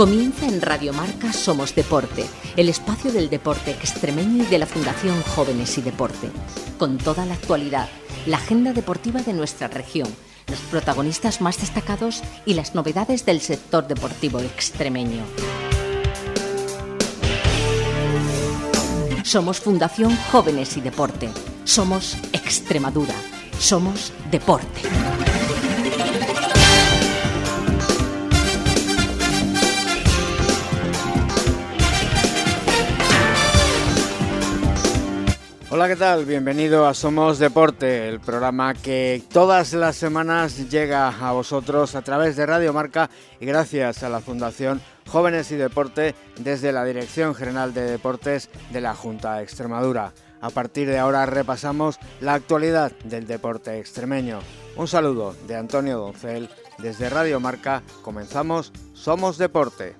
Comienza en Radio Marca Somos Deporte, el espacio del deporte extremeño y de la Fundación Jóvenes y Deporte. Con toda la actualidad, la agenda deportiva de nuestra región, los protagonistas más destacados y las novedades del sector deportivo extremeño. Somos Fundación Jóvenes y Deporte. Somos Extremadura. Somos deporte. Hola, ¿qué tal? Bienvenido a Somos Deporte, el programa que todas las semanas llega a vosotros a través de Radio Marca y gracias a la Fundación Jóvenes y Deporte desde la Dirección General de Deportes de la Junta de Extremadura. A partir de ahora repasamos la actualidad del deporte extremeño. Un saludo de Antonio Doncel desde Radio Marca. Comenzamos Somos Deporte.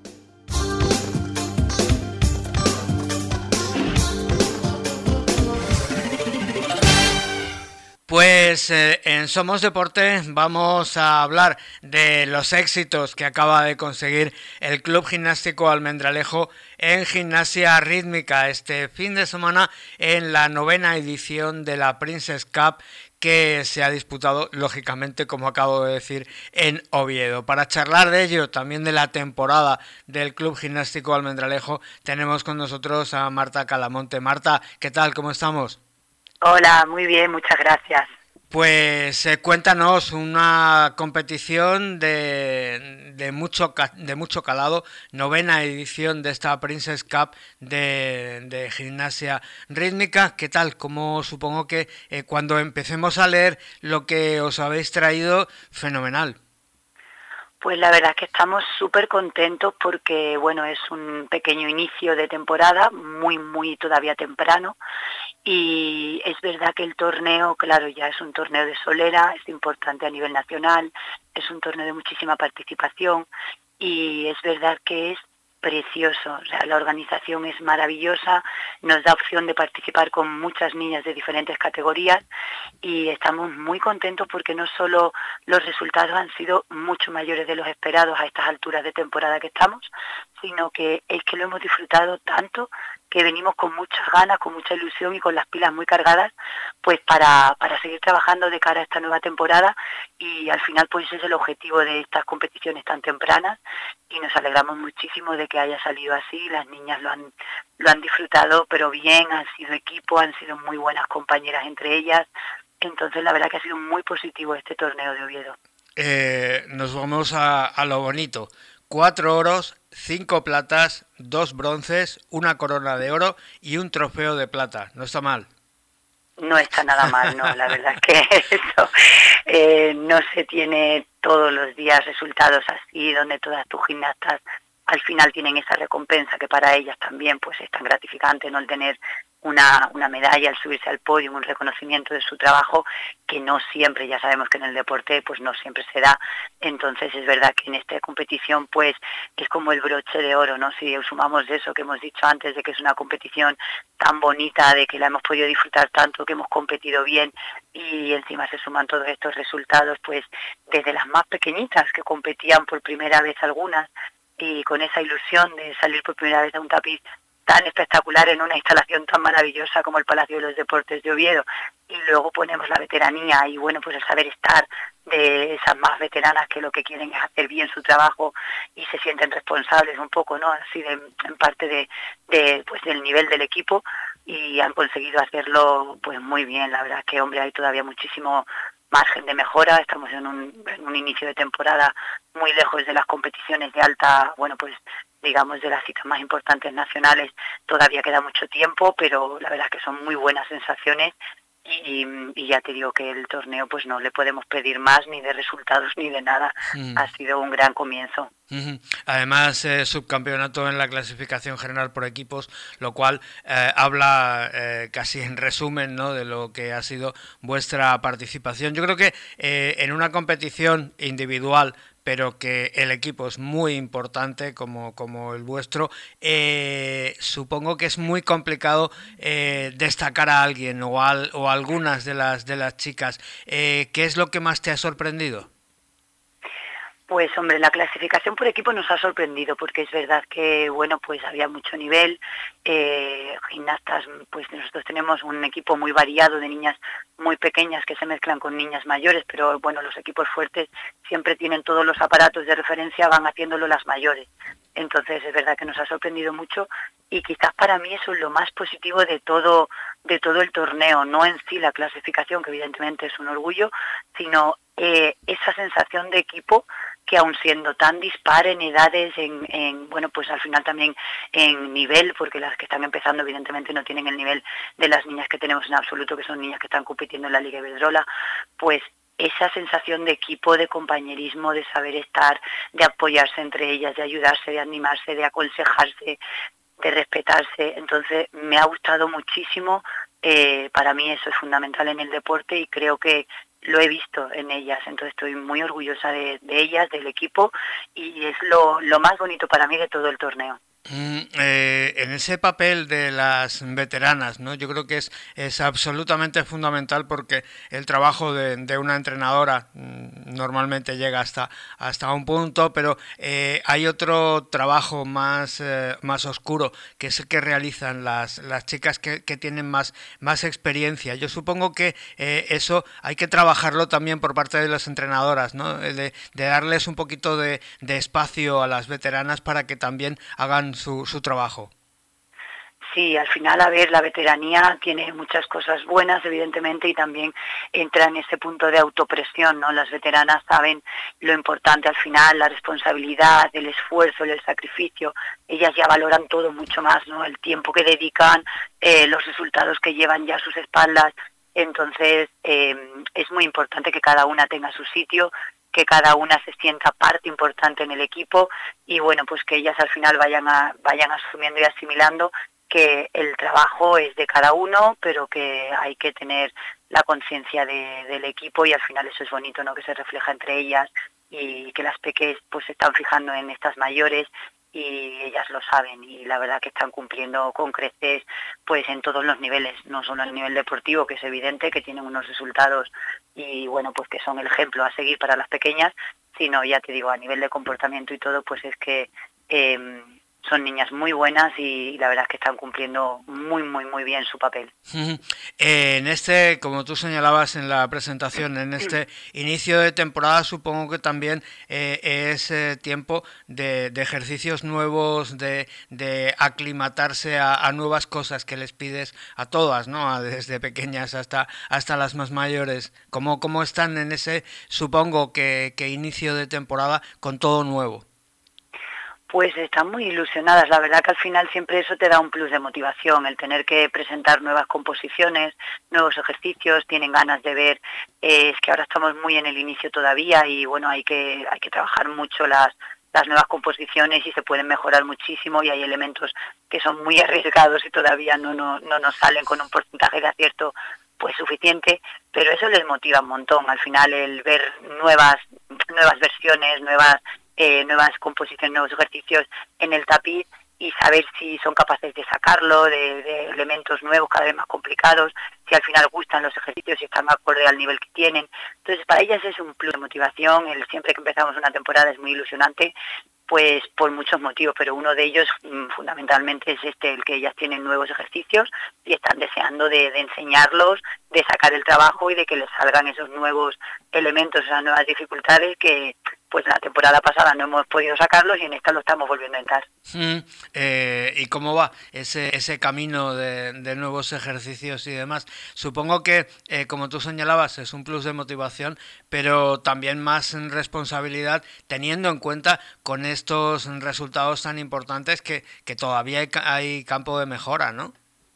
Pues en Somos Deporte vamos a hablar de los éxitos que acaba de conseguir el Club Gimnástico Almendralejo en gimnasia rítmica este fin de semana en la 9ª edición de la Princess Cup, que se ha disputado, lógicamente, como acabo de decir, en Oviedo. Para charlar de ello, también de la temporada del Club Gimnástico Almendralejo, tenemos con nosotros a Marta Calamonte. Marta, ¿qué tal? ¿Cómo estamos? Hola, muy bien, muchas gracias. Pues cuéntanos, una competición de mucho calado, 9ª edición de esta Princess Cup de gimnasia rítmica. ¿Qué tal? Como supongo que cuando empecemos a leer lo que os habéis traído, fenomenal. Pues la verdad es que estamos súper contentos porque, bueno, es un pequeño inicio de temporada, muy todavía temprano, y es verdad que el torneo, claro, ya es un torneo de solera, es importante a nivel nacional, es un torneo de muchísima participación y es verdad que es precioso, o sea, la organización es maravillosa, nos da opción de participar con muchas niñas de diferentes categorías y estamos muy contentos porque no solo los resultados han sido mucho mayores de los esperados a estas alturas de temporada que estamos, sino que es que lo hemos disfrutado tanto que venimos con muchas ganas, con mucha ilusión y con las pilas muy cargadas, pues para seguir trabajando de cara a esta nueva temporada y al final pues ese es el objetivo de estas competiciones tan tempranas y nos alegramos muchísimo de que haya salido así, las niñas lo han disfrutado pero bien, han sido equipo, han sido muy buenas compañeras entre ellas, entonces la verdad que ha sido muy positivo este torneo de Oviedo. Nos vamos a lo bonito. 4 oros, 5 platas, 2 bronces, 1 corona de oro y un trofeo de plata. No está mal. No está nada mal, no. La verdad es que eso no se tiene todos los días resultados así, donde todas tus gimnastas al final tienen esa recompensa que para ellas también pues es tan gratificante, ¿no? El tener una medalla al subirse al podio, un reconocimiento de su trabajo que no siempre, ya sabemos que en el deporte pues no siempre se da, entonces es verdad que en esta competición pues es como el broche de oro, ¿no? Si sumamos de eso que hemos dicho antes, de que es una competición tan bonita, de que la hemos podido disfrutar tanto, que hemos competido bien y encima se suman todos estos resultados, pues desde las más pequeñitas que competían por primera vez algunas y con esa ilusión de salir por primera vez a un tapiz tan espectacular en una instalación tan maravillosa como el Palacio de los Deportes de Oviedo y luego ponemos la veteranía y bueno pues el saber estar de esas más veteranas que lo que quieren es hacer bien su trabajo y se sienten responsables un poco, ¿no? Así en parte pues del nivel del equipo y han conseguido hacerlo pues muy bien, la verdad es que hombre hay todavía muchísimo margen de mejora, estamos en un inicio de temporada muy lejos de las competiciones de alta, bueno pues digamos de las citas más importantes nacionales, todavía queda mucho tiempo, pero la verdad es que son muy buenas sensaciones y ya te digo que el torneo pues no le podemos pedir más ni de resultados ni de nada, ha sido un gran comienzo. Además, subcampeonato en la clasificación general por equipos, lo cual habla casi en resumen, ¿no?, de lo que ha sido vuestra participación. Yo creo que en una competición individual, pero que el equipo es muy importante como el vuestro, supongo que es muy complicado destacar a alguien o a algunas de las chicas. ¿Qué es lo que más te ha sorprendido? Pues hombre, la clasificación por equipo nos ha sorprendido porque es verdad que, bueno, pues había mucho nivel, gimnastas, pues nosotros tenemos un equipo muy variado de niñas muy pequeñas que se mezclan con niñas mayores, pero bueno, los equipos fuertes siempre tienen todos los aparatos de referencia, van haciéndolo las mayores. Entonces es verdad que nos ha sorprendido mucho y quizás para mí eso es lo más positivo de todo el torneo, no en sí la clasificación, que evidentemente es un orgullo, sino esa sensación de equipo que aun siendo tan dispar en edades, bueno, pues al final también en nivel, porque las que están empezando evidentemente no tienen el nivel de las niñas que tenemos en absoluto, que son niñas que están compitiendo en la Liga Iberdrola, pues esa sensación de equipo, de compañerismo, de saber estar, de apoyarse entre ellas, de ayudarse, de animarse, de aconsejarse, de respetarse. Entonces me ha gustado muchísimo, para mí eso es fundamental en el deporte y creo que lo he visto en ellas, entonces estoy muy orgullosa de ellas, del equipo, y es lo más bonito para mí de todo el torneo. En ese papel de las veteranas, ¿no? Yo creo que es absolutamente fundamental porque el trabajo de una entrenadora normalmente llega hasta un punto, pero hay otro trabajo más oscuro, que es el que realizan las chicas que tienen más experiencia. Yo supongo que eso hay que trabajarlo también por parte de las entrenadoras, ¿no? De darles un poquito de espacio a las veteranas para que también hagan su trabajo. Sí, al final, a ver, la veteranía tiene muchas cosas buenas, evidentemente, y también entra en ese punto de autopresión, ¿no? Las veteranas saben lo importante al final, la responsabilidad, el esfuerzo, el sacrificio. Ellas ya valoran todo mucho más, ¿no? El tiempo que dedican, los resultados que llevan ya a sus espaldas. Entonces, es muy importante que cada una tenga su sitio, que cada una se sienta parte importante en el equipo y bueno, pues que ellas al final vayan asumiendo y asimilando que el trabajo es de cada uno, pero que hay que tener la conciencia del equipo y al final eso es bonito, ¿no? Que se refleja entre ellas y que las pequeñas pues se están fijando en estas mayores y ellas lo saben y la verdad que están cumpliendo con creces pues en todos los niveles, no solo en el nivel deportivo, que es evidente que tienen unos resultados y bueno, pues que son el ejemplo a seguir para las pequeñas, sino ya te digo, a nivel de comportamiento y todo, pues es que son niñas muy buenas y la verdad es que están cumpliendo muy, muy, muy bien su papel. En este, como tú señalabas en la presentación, en este inicio de temporada supongo que también es tiempo de ejercicios nuevos, de aclimatarse a nuevas cosas que les pides a todas, ¿no? Desde pequeñas hasta las más mayores. ¿Cómo están en ese, supongo que inicio de temporada con todo nuevo? Pues están muy ilusionadas, la verdad que al final siempre eso te da un plus de motivación, el tener que presentar nuevas composiciones, nuevos ejercicios, tienen ganas de ver, es que ahora estamos muy en el inicio todavía y bueno, hay que trabajar mucho las nuevas composiciones y se pueden mejorar muchísimo y hay elementos que son muy arriesgados y todavía no nos salen con un porcentaje de acierto pues suficiente, pero eso les motiva un montón, al final el ver nuevas versiones, nuevas composiciones, nuevos ejercicios en el tapiz y saber si son capaces de sacarlo, de elementos nuevos cada vez más complicados, si al final gustan los ejercicios, si están acorde al nivel que tienen. Entonces para ellas es un plus de motivación, siempre que empezamos una temporada es muy ilusionante, pues por muchos motivos, pero uno de ellos fundamentalmente es el que ellas tienen nuevos ejercicios y están deseando de enseñarlos, de sacar el trabajo y de que les salgan esos nuevos elementos, esas nuevas dificultades que pues la temporada pasada no hemos podido sacarlos y en esta lo estamos volviendo a entrar. ¿Y cómo va ese camino de nuevos ejercicios y demás? Supongo que, como tú señalabas, es un plus de motivación, pero también más responsabilidad, teniendo en cuenta con estos resultados tan importantes que todavía hay campo de mejora, ¿no?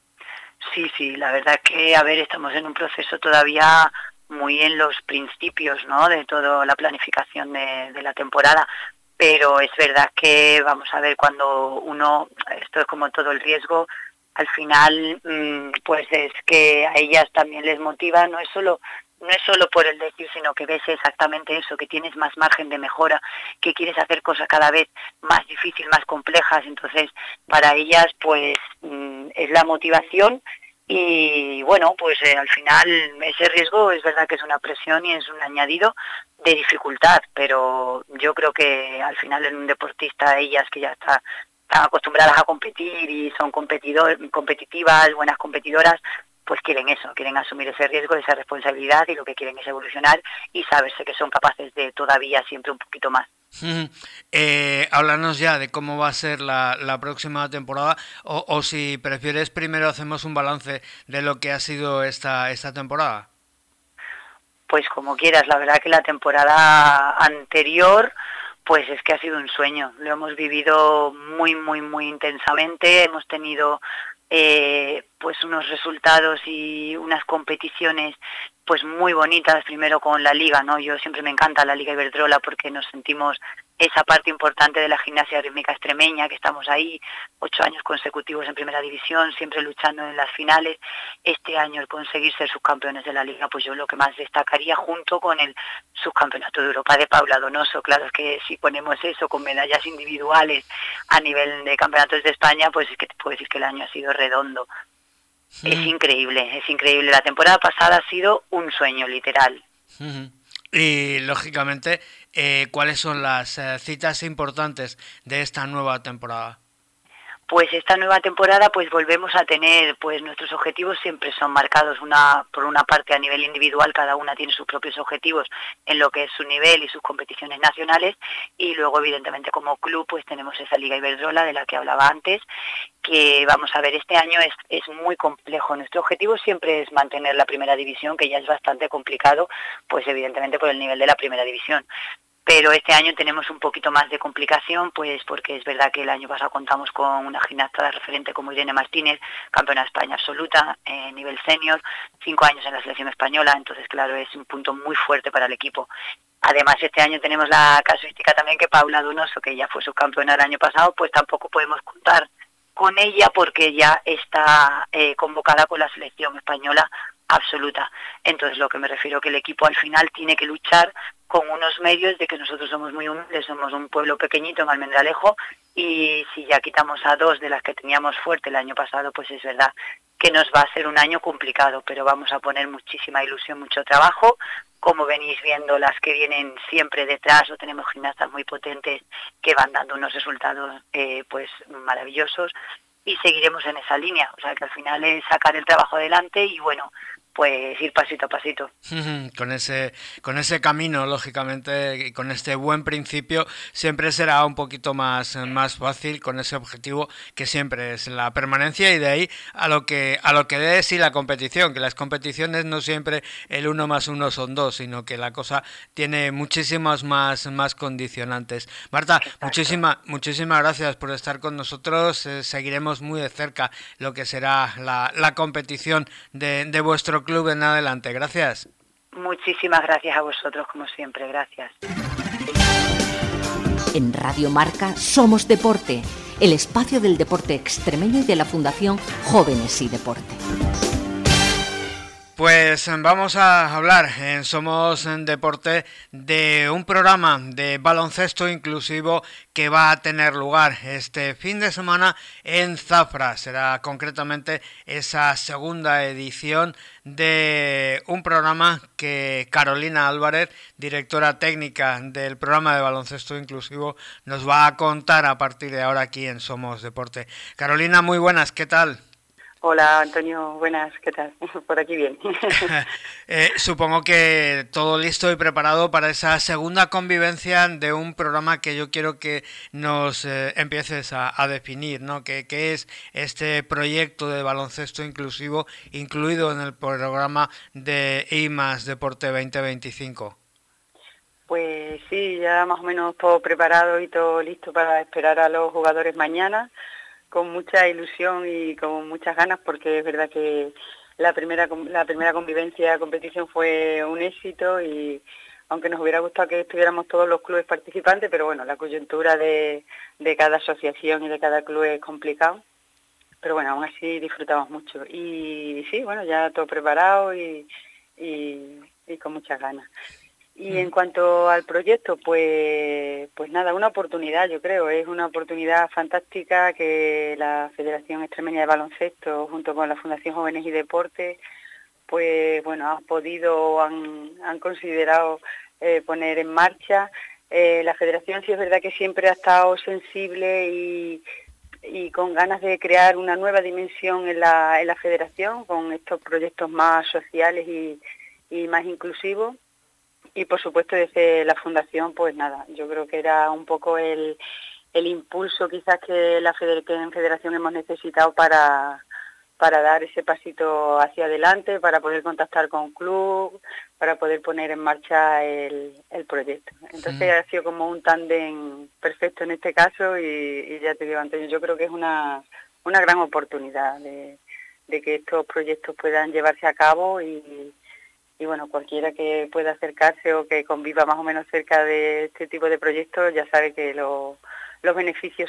Sí, la verdad que, a ver, estamos en un proceso todavía muy en los principios, ¿no?, de toda la planificación de la temporada, pero es verdad que, vamos a ver, cuando esto es como todo el riesgo, al final, pues es que a ellas también les motiva, no es solo por el decir, sino que ves exactamente eso, que tienes más margen de mejora, que quieres hacer cosas cada vez más difíciles, más complejas, entonces para ellas pues es la motivación y bueno, pues al final ese riesgo es verdad que es una presión y es un añadido de dificultad, pero yo creo que al final en un deportista, ellas que ya están acostumbradas a competir y son competitivas, buenas competidoras, pues quieren eso, quieren asumir ese riesgo, esa responsabilidad, y lo que quieren es evolucionar y saberse que son capaces de todavía siempre un poquito más. Háblanos ya de cómo va a ser la próxima temporada, o si prefieres primero hacemos un balance de lo que ha sido esta temporada. Pues como quieras, la verdad que la temporada anterior pues es que ha sido un sueño, lo hemos vivido muy, muy, muy intensamente, hemos tenido pues unos resultados y unas competiciones pues muy bonitas, primero con la Liga, ¿no? Yo siempre me encanta la Liga Iberdrola porque nos sentimos esa parte importante de la gimnasia rítmica extremeña, que estamos ahí 8 años consecutivos en primera división, siempre luchando en las finales. Este año el conseguir ser subcampeones de la Liga, pues yo lo que más destacaría, junto con el subcampeonato de Europa de Paula Donoso. Claro, es que si ponemos eso con medallas individuales a nivel de campeonatos de España, pues es que te puedo decir que el año ha sido redondo. Es increíble, es increíble. La temporada pasada ha sido un sueño, literal. Y, lógicamente, ¿cuáles son las citas importantes de esta nueva temporada? Pues esta nueva temporada pues volvemos a tener, pues nuestros objetivos siempre son marcados por una parte a nivel individual, cada una tiene sus propios objetivos en lo que es su nivel y sus competiciones nacionales, y luego evidentemente como club pues tenemos esa Liga Iberdrola de la que hablaba antes, que vamos a ver, este año es muy complejo. Nuestro objetivo siempre es mantener la primera división, que ya es bastante complicado, pues evidentemente por el nivel de la primera división. Pero este año tenemos un poquito más de complicación, pues porque es verdad que el año pasado contamos con una gimnasta de referente como Irene Martínez, campeona de España absoluta, nivel senior, 5 años en la selección española, entonces claro, es un punto muy fuerte para el equipo. Además, este año tenemos la casuística también que Paula Donoso, que ya fue subcampeona el año pasado, pues tampoco podemos contar con ella porque ya está convocada con la selección española absoluta. Entonces, lo que me refiero que el equipo al final tiene que luchar con unos medios de que nosotros somos muy humildes, somos un pueblo pequeñito en Almendralejo, y si ya quitamos a 2 de las que teníamos fuerte el año pasado, pues es verdad que nos va a ser un año complicado, pero vamos a poner muchísima ilusión, mucho trabajo. Como venís viendo, las que vienen siempre detrás, o tenemos gimnastas muy potentes que van dando unos resultados pues maravillosos, y seguiremos en esa línea, o sea que al final es sacar el trabajo adelante y bueno, pues ir pasito a pasito. Con ese camino, lógicamente, y con este buen principio, siempre será un poquito más fácil, con ese objetivo que siempre es la permanencia, y de ahí a lo que es y la competición, que las competiciones no siempre el 1 más 1 son 2, sino que la cosa tiene muchísimas más condicionantes. Marta, muchísimas gracias por estar con nosotros. Seguiremos muy de cerca lo que será la competición de vuestro club en adelante. Gracias. Muchísimas gracias a vosotros, como siempre. Gracias. En Radio Marca somos deporte, el espacio del deporte extremeño y de la Fundación Jóvenes y Deporte. Pues vamos a hablar en Somos Deporte de un programa de baloncesto inclusivo que va a tener lugar este fin de semana en Zafra. Será concretamente esa segunda edición de un programa que Carolina Álvarez, directora técnica del programa de baloncesto inclusivo, nos va a contar a partir de ahora aquí en Somos Deporte. Carolina, muy buenas, ¿qué tal? Hola Antonio, buenas, ¿qué tal? Por aquí bien. Supongo que todo listo y preparado para esa segunda convivencia de un programa que yo quiero que nos empieces a definir, ¿no? ¿Qué es este proyecto de baloncesto inclusivo incluido en el programa de I+ Deporte 2025? Pues sí, ya más o menos todo preparado y todo listo para esperar a los jugadores mañana, con mucha ilusión y con muchas ganas, porque es verdad que la primera convivencia, competición fue un éxito, y aunque nos hubiera gustado que estuviéramos todos los clubes participantes, pero bueno, la coyuntura de cada asociación y de cada club es complicado, pero bueno, aún así disfrutamos mucho. Y sí, bueno, ya todo preparado y con muchas ganas. Y en cuanto al proyecto, pues nada, una oportunidad, yo creo, es una oportunidad fantástica que la Federación Extremeña de Baloncesto, junto con la Fundación Jóvenes y Deportes, pues bueno, han considerado poner en marcha. La Federación sí es verdad que siempre ha estado sensible y con ganas de crear una nueva dimensión en la Federación, con estos proyectos más sociales y más inclusivos. Y por supuesto desde la Fundación, pues nada, yo creo que era un poco el impulso quizás que en Federación hemos necesitado para dar ese pasito hacia adelante, para poder contactar con club, para poder poner en marcha el proyecto. Entonces ha sido como un tándem perfecto en este caso y ya te digo, Antonio, yo creo que es una gran oportunidad de que estos proyectos puedan llevarse a cabo y bueno, cualquiera que pueda acercarse o que conviva más o menos cerca de este tipo de proyectos ya sabe que los beneficios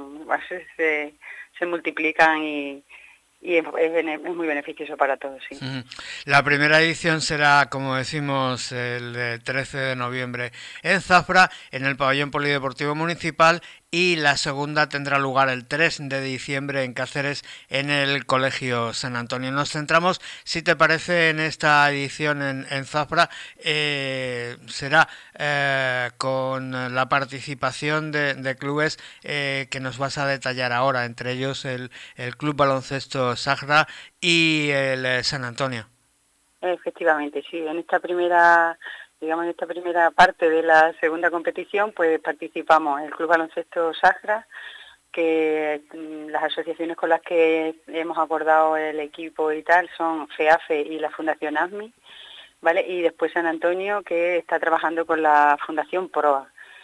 se multiplican y es muy beneficioso para todos, sí. La primera edición será, como decimos, el 13 de noviembre en Zafra, en el Pabellón Polideportivo Municipal, y la segunda tendrá lugar el 3 de diciembre en Cáceres, en el Colegio San Antonio. Nos centramos, si te parece, en esta edición en Zafra. Será con la participación de clubes que nos vas a detallar ahora, entre ellos el Club Baloncesto Sagra y el San Antonio. Efectivamente, sí. En esta primera parte de la segunda competición, pues participamos el Club Baloncesto Sagra, que las asociaciones con las que hemos acordado el equipo y tal son FEAFE y la Fundación ASMI, ¿vale? Y después San Antonio, que está trabajando con la Fundación PROA.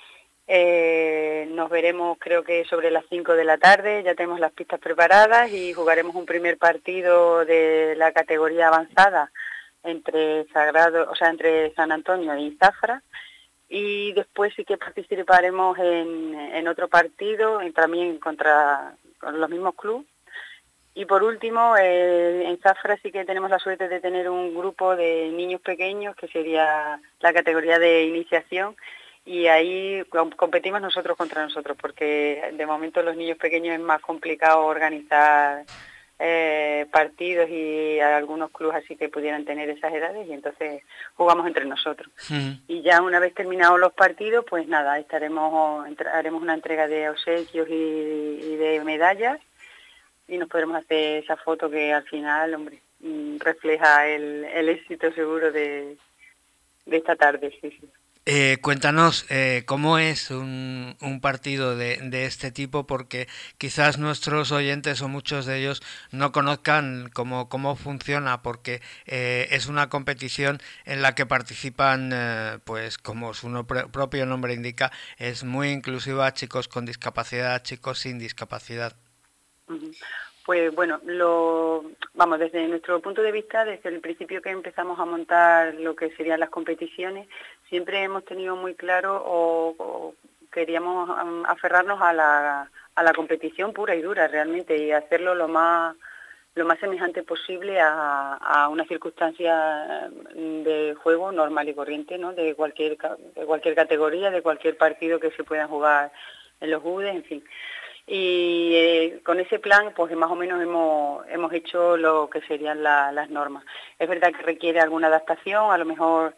Nos veremos, creo que sobre las 5 de la tarde, ya tenemos las pistas preparadas y jugaremos un primer partido de la categoría avanzada entre San Antonio y Zafra, y después sí que participaremos en otro partido también con los mismos clubes. Y por último, en Zafra sí que tenemos la suerte de tener un grupo de niños pequeños, que sería la categoría de iniciación, y ahí competimos nosotros contra nosotros, porque de momento los niños pequeños es más complicado organizar partidos y algunos clubes así que pudieran tener esas edades, y entonces jugamos entre nosotros. Y ya una vez terminados los partidos, pues nada, haremos una entrega de obsequios y de medallas, y nos podremos hacer esa foto que al final, hombre, refleja el éxito seguro de esta tarde. Sí. Cuéntanos cómo es un partido de este tipo, porque quizás nuestros oyentes o muchos de ellos no conozcan cómo funciona, porque es una competición en la que participan, pues como su propio nombre indica, es muy inclusiva, chicos con discapacidad, chicos sin discapacidad. Pues bueno, desde nuestro punto de vista, desde el principio que empezamos a montar lo que serían las competiciones, siempre hemos tenido muy claro o queríamos aferrarnos a la competición pura y dura realmente, y hacerlo lo más semejante posible a una circunstancia de juego normal y corriente, ¿no? De cualquier categoría, de cualquier partido que se pueda jugar en los UDES, en fin. Y con ese plan pues más o menos hemos hecho lo que serían las normas. Es verdad que requiere alguna adaptación, a lo mejor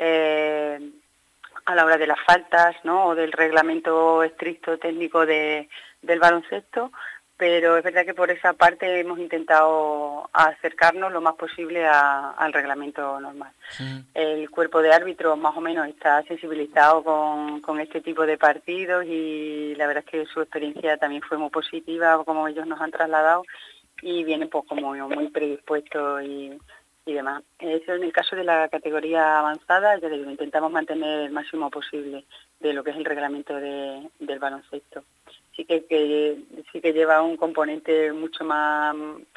a la hora de las faltas, ¿no? O del reglamento estricto técnico del baloncesto, pero es verdad que por esa parte hemos intentado acercarnos lo más posible al reglamento normal. El cuerpo de árbitros más o menos está sensibilizado con este tipo de partidos, y la verdad es que su experiencia también fue muy positiva, como ellos nos han trasladado, y vienen pues como muy predispuestos y demás. Eso en el caso de la categoría avanzada, ya digo, intentamos mantener el máximo posible de lo que es el reglamento del baloncesto. Sí que lleva un componente mucho más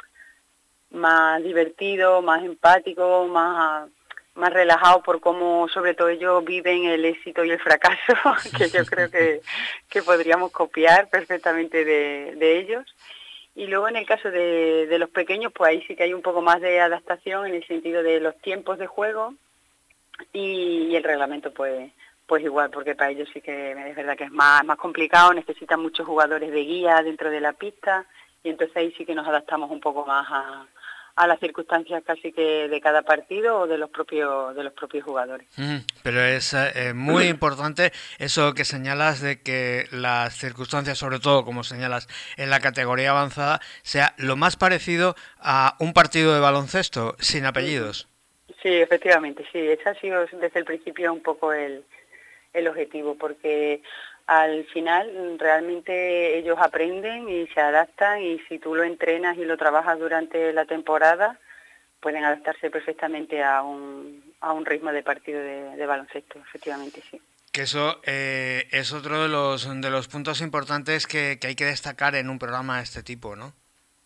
divertido, más empático, más relajado por cómo sobre todo ellos viven el éxito y el fracaso, que yo creo que podríamos copiar perfectamente de ellos. Y luego en el caso de los pequeños, pues ahí sí que hay un poco más de adaptación en el sentido de los tiempos de juego, y el reglamento pues igual, porque para ellos sí que es verdad que es más complicado, necesitan muchos jugadores de guía dentro de la pista, y entonces ahí sí que nos adaptamos un poco más a las circunstancias casi que de cada partido o de los propios jugadores. Pero es muy importante eso que señalas de que las circunstancias, sobre todo como señalas en la categoría avanzada, sea lo más parecido a un partido de baloncesto sin apellidos. Sí, efectivamente, sí, ese ha sido desde el principio un poco el objetivo, porque al final realmente ellos aprenden y se adaptan, y si tú lo entrenas y lo trabajas durante la temporada, pueden adaptarse perfectamente a un ritmo de partido de baloncesto, efectivamente, sí. Que eso es otro de los puntos importantes que hay que destacar en un programa de este tipo, ¿no?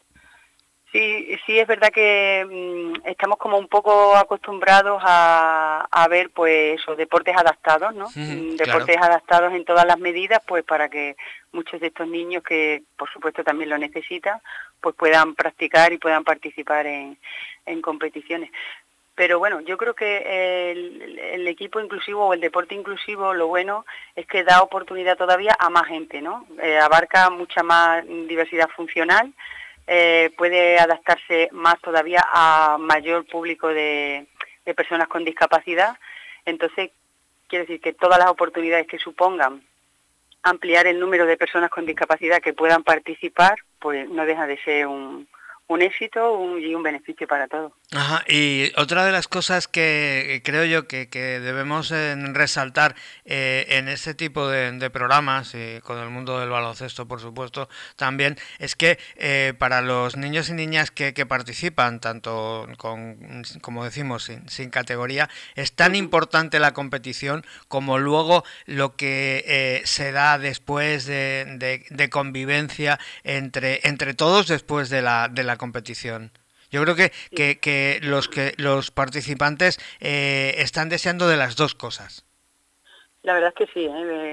Sí, es verdad que estamos como un poco acostumbrados a ver pues esos deportes adaptados, ¿no? Deportes adaptados en todas las medidas, pues para que muchos de estos niños, que por supuesto también lo necesitan, pues puedan practicar y puedan participar en competiciones. Pero bueno, yo creo que el equipo inclusivo o el deporte inclusivo, lo bueno es que da oportunidad todavía a más gente, ¿no? Abarca mucha más diversidad funcional. Puede adaptarse más todavía a mayor público de personas con discapacidad. Entonces, quiere decir que todas las oportunidades que supongan ampliar el número de personas con discapacidad que puedan participar, pues no deja de ser un éxito y un beneficio para todos. Ajá, y otra de las cosas que creo yo que debemos resaltar en este tipo de programas, y con el mundo del baloncesto por supuesto también, es que para los niños y niñas que participan, tanto como decimos, sin categoría, es tan importante la competición como luego lo que se da después de convivencia entre todos después de la competición. Yo creo que los participantes están deseando de las dos cosas. La verdad es que sí,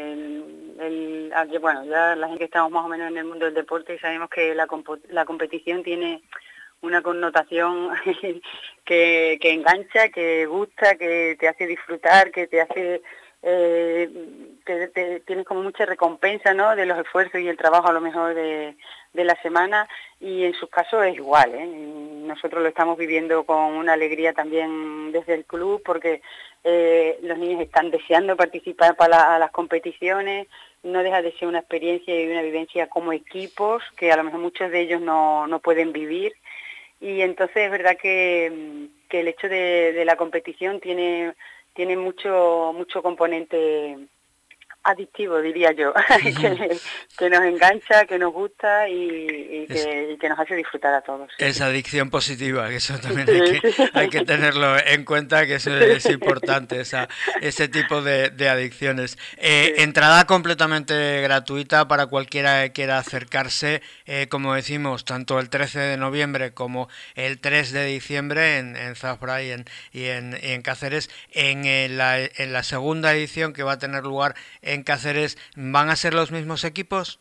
bueno, ya la gente que estamos más o menos en el mundo del deporte y sabemos que la competición tiene una connotación que engancha, que gusta, que te hace disfrutar, que te hace... tienes como mucha recompensa, ¿no?, de los esfuerzos y el trabajo a lo mejor de la semana, y en sus casos es igual, ¿eh? Nosotros lo estamos viviendo con una alegría también desde el club, porque los niños están deseando participar para las competiciones. No deja de ser una experiencia y una vivencia como equipos que a lo mejor muchos de ellos no pueden vivir, y entonces es verdad que el hecho de la competición tiene mucho componente adictivo, diría yo, que nos engancha, que nos gusta y que nos hace disfrutar a todos. Sí. Es adicción positiva, que eso también hay que tenerlo en cuenta, que eso es importante, ese tipo de adicciones. Entrada completamente gratuita para cualquiera que quiera acercarse, como decimos, tanto el 13 de noviembre como el 3 de diciembre en Zafra y en Cáceres. En la segunda edición, que va a tener lugar en Cáceres, ¿van a ser los mismos equipos?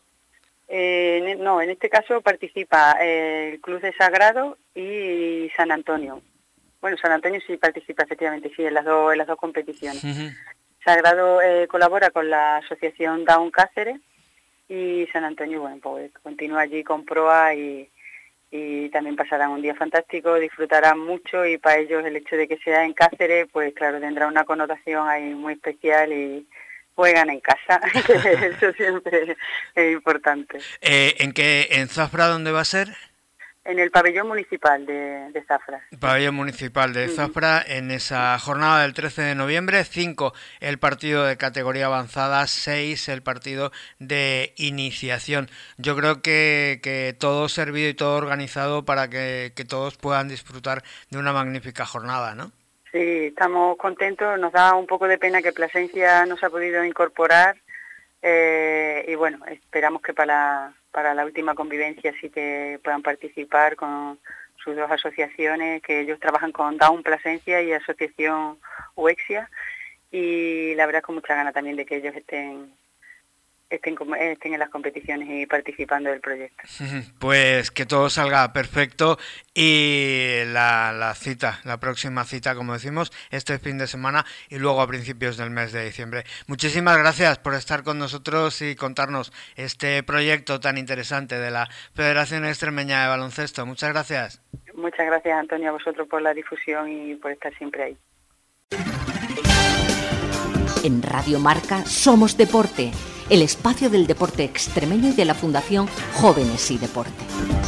No, en este caso participa el Club de Sagrado y San Antonio. Bueno, San Antonio sí participa efectivamente, sí, en las dos competiciones. Sagrado colabora con la asociación Down Cáceres, y San Antonio, bueno, pues continúa allí con proa y también pasarán un día fantástico, disfrutarán mucho, y para ellos el hecho de que sea en Cáceres, pues claro, tendrá una connotación ahí muy especial, y juegan en casa, que eso siempre es importante. ¿En Zafra dónde va a ser? En el pabellón municipal de Zafra. Pabellón municipal de Zafra, en esa jornada del 13 de noviembre, 5 el partido de categoría avanzada, 6 el partido de iniciación. Yo creo que todo servido y todo organizado para que todos puedan disfrutar de una magnífica jornada, ¿no? Sí, estamos contentos, nos da un poco de pena que Plasencia no se ha podido incorporar, y bueno, esperamos que para la última convivencia sí que puedan participar con sus dos asociaciones, que ellos trabajan con Down Plasencia y Asociación Uexia, y la verdad es con mucha gana también de que ellos estén estén en las competiciones y participando del proyecto. Pues que todo salga perfecto y la próxima cita, como decimos, este fin de semana y luego a principios del mes de diciembre. Muchísimas gracias por estar con nosotros y contarnos este proyecto tan interesante de la Federación Extremeña de Baloncesto. Muchas gracias. Muchas gracias, Antonio, a vosotros por la difusión y por estar siempre ahí. En Radio Marca somos deporte, el espacio del deporte extremeño y de la Fundación Jóvenes y Deporte.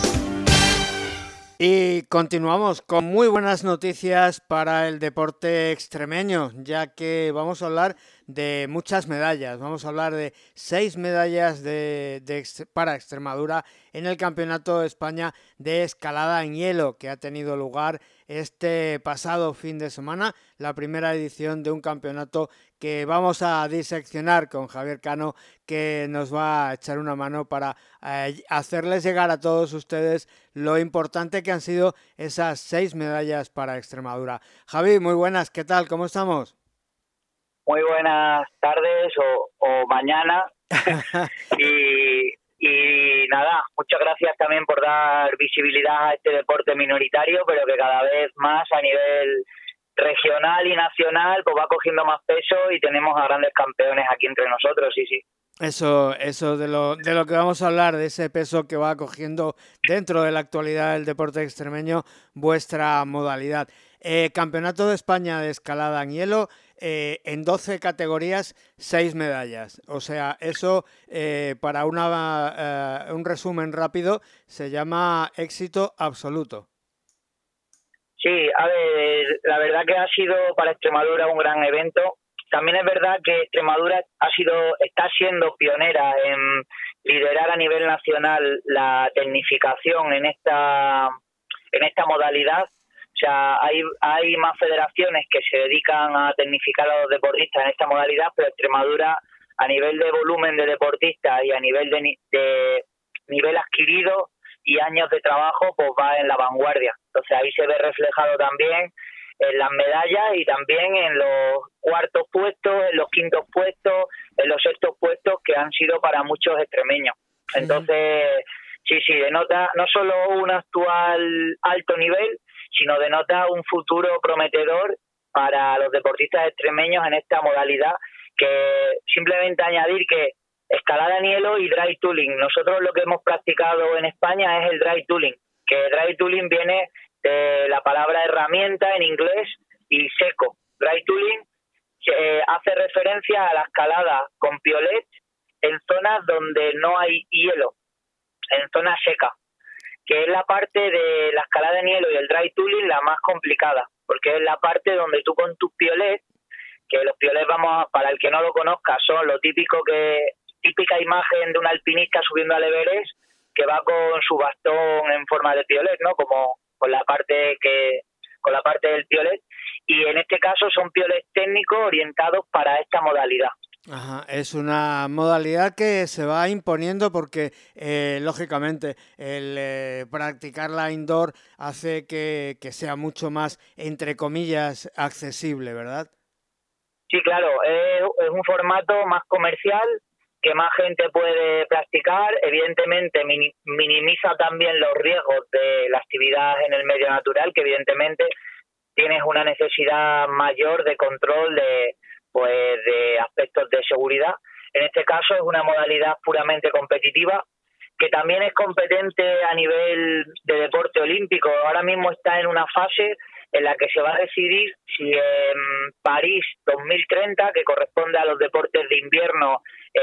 Y continuamos con muy buenas noticias para el deporte extremeño, ya que vamos a hablar de muchas medallas. Vamos a hablar de 6 medallas para Extremadura en el Campeonato de España de Escalada en Hielo, que ha tenido lugar este pasado fin de semana, la primera edición de un campeonato que vamos a diseccionar con Javier Cano, que nos va a echar una mano para hacerles llegar a todos ustedes lo importante que han sido esas 6 medallas para Extremadura. Javi, muy buenas, ¿qué tal? ¿Cómo estamos? Muy buenas tardes o mañana. y nada, muchas gracias también por dar visibilidad a este deporte minoritario, pero que cada vez más a nivel regional y nacional pues va cogiendo más peso y tenemos a grandes campeones aquí entre nosotros, sí. Eso de lo que vamos a hablar, de ese peso que va cogiendo dentro de la actualidad del deporte extremeño vuestra modalidad. Campeonato de España de Escalada en Hielo, en 12 categorías, 6 medallas. O sea, eso para un resumen rápido se llama éxito absoluto. Sí, a ver, la verdad que ha sido para Extremadura un gran evento. También es verdad que Extremadura está siendo pionera en liderar a nivel nacional la tecnificación en esta modalidad. O sea, hay más federaciones que se dedican a tecnificar a los deportistas en esta modalidad, pero Extremadura, a nivel de volumen de deportistas y a nivel de nivel adquirido y años de trabajo, pues va en la vanguardia. Entonces ahí se ve reflejado también en las medallas y también en los cuartos puestos, en los quintos puestos, en los sextos puestos que han sido para muchos extremeños. Entonces, sí, denota no solo un actual alto nivel, sino denota un futuro prometedor para los deportistas extremeños en esta modalidad, que simplemente añadir que escalada en hielo y dry tooling. Nosotros lo que hemos practicado en España es el dry tooling, que dry tooling viene de la palabra herramienta en inglés y seco. Dry tooling hace referencia a la escalada con piolet en zonas donde no hay hielo, en zonas secas, que es la parte de la escalada en hielo y el dry tooling la más complicada, porque es la parte donde tú con tus piolets, que los piolets, para el que no lo conozca, son lo típica imagen de un alpinista subiendo al Everest que va con su bastón en forma de piolet, ¿no? Como con la parte del piolet, y en este caso son piolets técnicos orientados para esta modalidad. Ajá, es una modalidad que se va imponiendo porque, lógicamente, el practicar la indoor hace que sea mucho más, entre comillas, accesible, ¿verdad? Sí, claro, es un formato más comercial que más gente puede practicar. Evidentemente minimiza también los riesgos de la actividad en el medio natural, que evidentemente tienes una necesidad mayor de control de aspectos de seguridad. En este caso es una modalidad puramente competitiva que también es competente a nivel de deporte olímpico. Ahora mismo está en una fase en la que se va a decidir si en París 2030, que corresponde a los deportes de invierno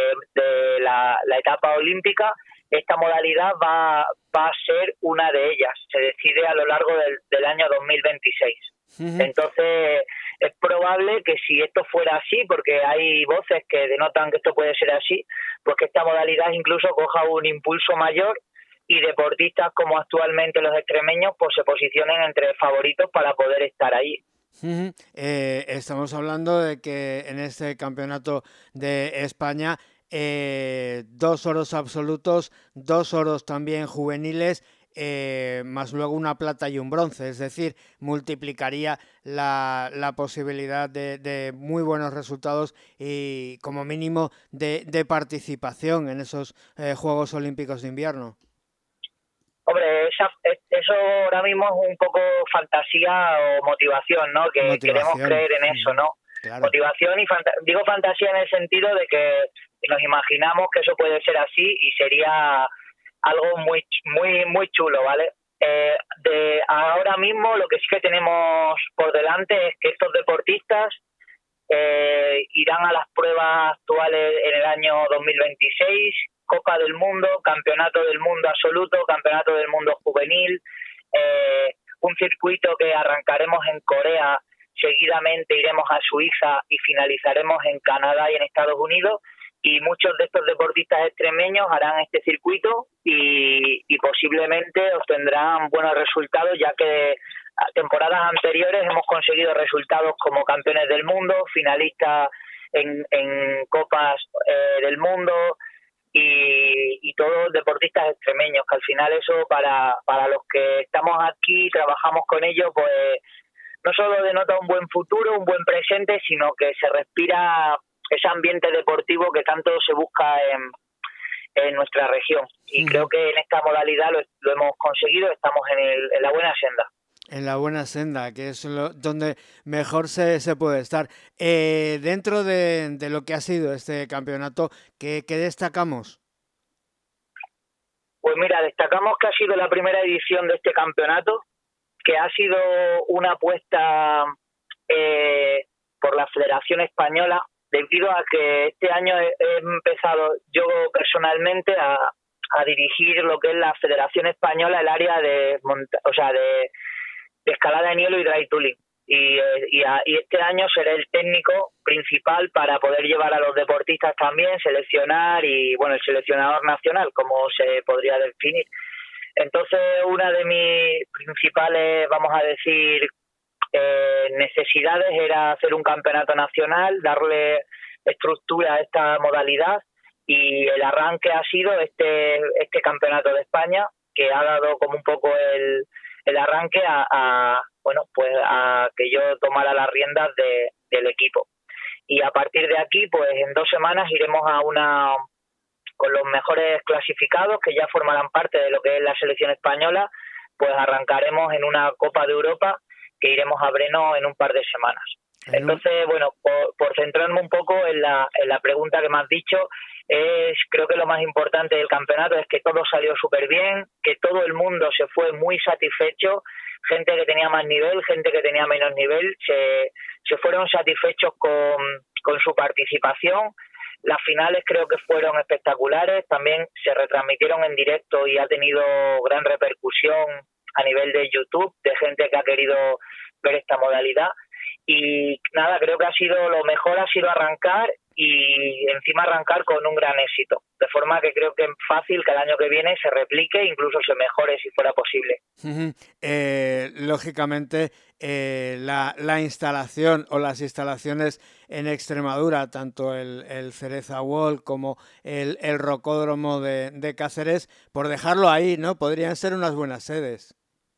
de la etapa olímpica, esta modalidad va a ser una de ellas. Se decide a lo largo del año 2026. Entonces es probable que si esto fuera así, porque hay voces que denotan que esto puede ser así, pues que esta modalidad incluso coja un impulso mayor y deportistas como actualmente los extremeños pues se posicionen entre favoritos para poder estar ahí. Estamos hablando de que en este campeonato de España 2 oros absolutos, 2 oros también juveniles. más luego una plata y un bronce, es decir, multiplicaría la posibilidad de muy buenos resultados y como mínimo de participación en esos Juegos Olímpicos de Invierno. Hombre, eso ahora mismo es un poco fantasía o motivación, ¿no? Que queremos creer en eso, ¿no? Claro. Motivación y digo fantasía en el sentido de que nos imaginamos que eso puede ser así y sería algo muy chulo, ¿vale? De ahora mismo lo que sí que tenemos por delante es que estos deportistas irán a las pruebas actuales en el año 2026, Copa del Mundo, Campeonato del Mundo Absoluto, Campeonato del Mundo Juvenil, un circuito que arrancaremos en Corea, seguidamente iremos a Suiza y finalizaremos en Canadá y en Estados Unidos, y muchos de estos deportistas extremeños harán este circuito y posiblemente obtendrán buenos resultados, ya que a temporadas anteriores hemos conseguido resultados como campeones del mundo, finalistas en copas del mundo y todos deportistas extremeños, que al final eso para los que estamos aquí y trabajamos con ellos, pues no solo denota un buen futuro, un buen presente, sino que se respira ese ambiente deportivo que tanto se busca en nuestra región. Y creo que en esta modalidad lo hemos conseguido, estamos en la buena senda. En la buena senda, que es donde mejor se puede estar. Dentro de lo que ha sido este campeonato, ¿qué destacamos? Pues mira, destacamos que ha sido la primera edición de este campeonato, que ha sido una apuesta por la Federación Española, debido a que este año he empezado yo personalmente a dirigir lo que es la Federación Española, el área de escalada en hielo y dry tooling. Y este año seré el técnico principal para poder llevar a los deportistas también, seleccionar y, bueno, el seleccionador nacional, como se podría definir. Entonces, una de mis principales, vamos a decir, necesidades era hacer un campeonato nacional, darle estructura a esta modalidad, y el arranque ha sido este campeonato de España, que ha dado como un poco el arranque a que yo tomara las riendas del equipo. Y a partir de aquí, pues en 2 semanas iremos con los mejores clasificados, que ya formarán parte de lo que es la selección española, pues arrancaremos en una Copa de Europa que iremos a Brno en un par de semanas. Entonces, bueno, por centrarme un poco en la pregunta que me has dicho, creo que lo más importante del campeonato es que todo salió súper bien, que todo el mundo se fue muy satisfecho, gente que tenía más nivel, gente que tenía menos nivel, se fueron satisfechos con su participación. Las finales creo que fueron espectaculares, también se retransmitieron en directo y ha tenido gran repercusión a nivel de YouTube, de gente que ha querido ver esta modalidad. Y nada, creo que lo mejor ha sido arrancar y encima arrancar con un gran éxito, de forma que creo que es fácil que el año que viene se replique, incluso se mejore si fuera posible. Lógicamente la instalación o las instalaciones en Extremadura, tanto el Cereza World como el Rocódromo de Cáceres, por dejarlo ahí, ¿no? Podrían ser unas buenas sedes.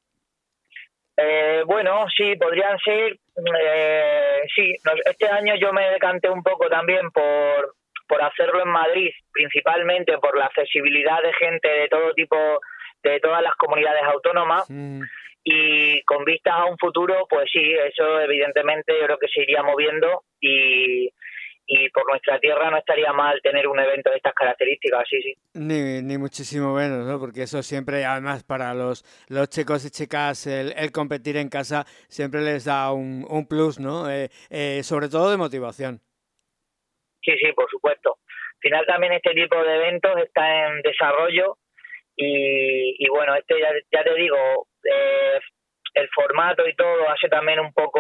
Bueno, sí, podrían ser. Sí, este año yo me decanté un poco también por hacerlo en Madrid, principalmente por la accesibilidad de gente de todo tipo, de todas las comunidades autónomas, y con vistas a un futuro, pues sí, eso evidentemente yo creo que se iría moviendo y por nuestra tierra no estaría mal tener un evento de estas características, sí. Ni muchísimo menos, ¿no? Porque eso siempre, además, para los chicos y chicas, el competir en casa siempre les da un plus, ¿no? Sobre todo de motivación. Sí, por supuesto. Al final también este tipo de eventos está en desarrollo y bueno, ya te digo, el formato y todo hace también un poco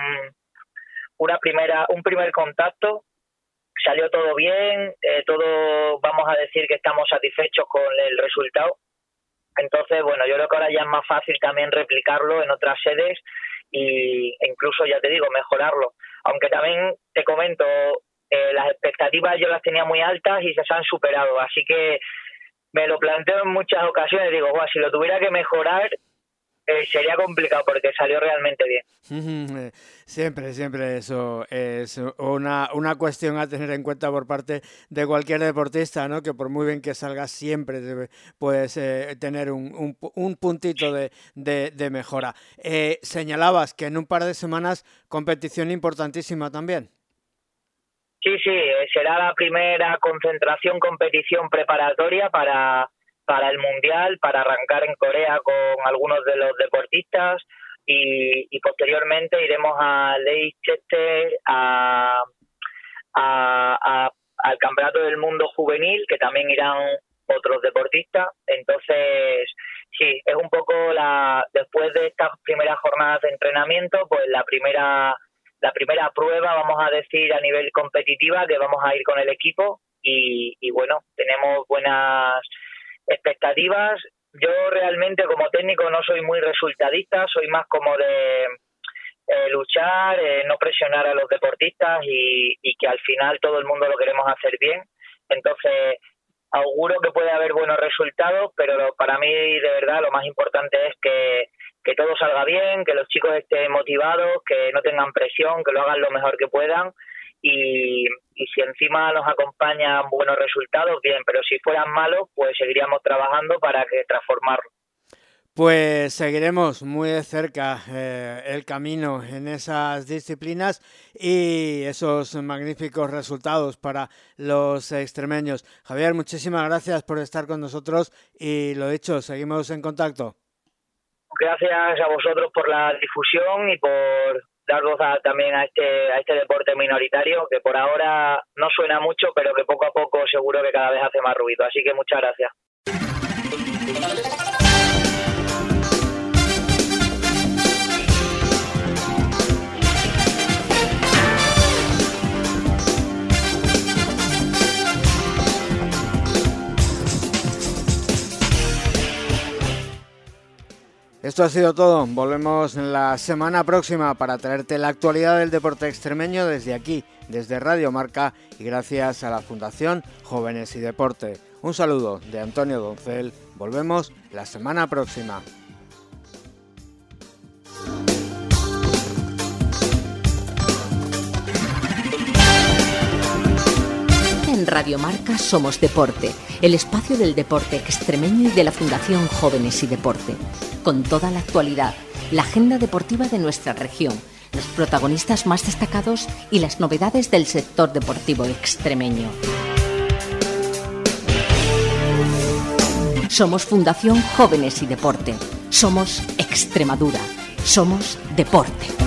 un primer contacto. Salió todo bien, todo vamos a decir que estamos satisfechos con el resultado. Entonces, bueno, yo creo que ahora ya es más fácil también replicarlo en otras sedes e incluso, ya te digo, mejorarlo. Aunque también te comento, las expectativas yo las tenía muy altas y se han superado. Así que me lo planteo en muchas ocasiones, digo, si lo tuviera que mejorar sería complicado porque salió realmente bien. Siempre eso es una cuestión a tener en cuenta por parte de cualquier deportista, ¿no? Que por muy bien que salga siempre puedes tener un puntito de mejora. Señalabas que en un par de semanas competición importantísima también. Sí, será la primera competición preparatoria para el Mundial, para arrancar en Corea con algunos de los deportistas y posteriormente iremos a Leicester al Campeonato del Mundo Juvenil, que también irán otros deportistas. Entonces, sí, es un poco después de estas primeras jornadas de entrenamiento, pues la primera prueba, vamos a decir, a nivel competitiva, que vamos a ir con el equipo y bueno, tenemos buenas expectativas. Yo realmente como técnico no soy muy resultadista, soy más como de luchar, no presionar a los deportistas y que al final todo el mundo lo queremos hacer bien. Entonces auguro que puede haber buenos resultados, pero para mí de verdad lo más importante es que todo salga bien, que los chicos estén motivados, que no tengan presión, que lo hagan lo mejor que puedan y si encima nos acompañan buenos resultados, bien, pero si fueran malos, pues seguiríamos trabajando para transformarlo. Pues seguiremos muy de cerca el camino en esas disciplinas y esos magníficos resultados para los extremeños. Javier, muchísimas gracias por estar con nosotros y lo dicho, seguimos en contacto. Gracias a vosotros por la difusión y por dar voz también a este deporte minoritario que por ahora no suena mucho, pero que poco a poco seguro que cada vez hace más ruido. Así que muchas gracias. Esto ha sido todo. Volvemos la semana próxima para traerte la actualidad del deporte extremeño desde aquí, desde Radio Marca y gracias a la Fundación Jóvenes y Deporte. Un saludo de Antonio Doncel. Volvemos la semana próxima. En Radio Marca somos Deporte, el espacio del deporte extremeño y de la Fundación Jóvenes y Deporte. Con toda la actualidad, la agenda deportiva de nuestra región, los protagonistas más destacados y las novedades del sector deportivo extremeño. Somos Fundación Jóvenes y Deporte. Somos Extremadura. Somos Deporte.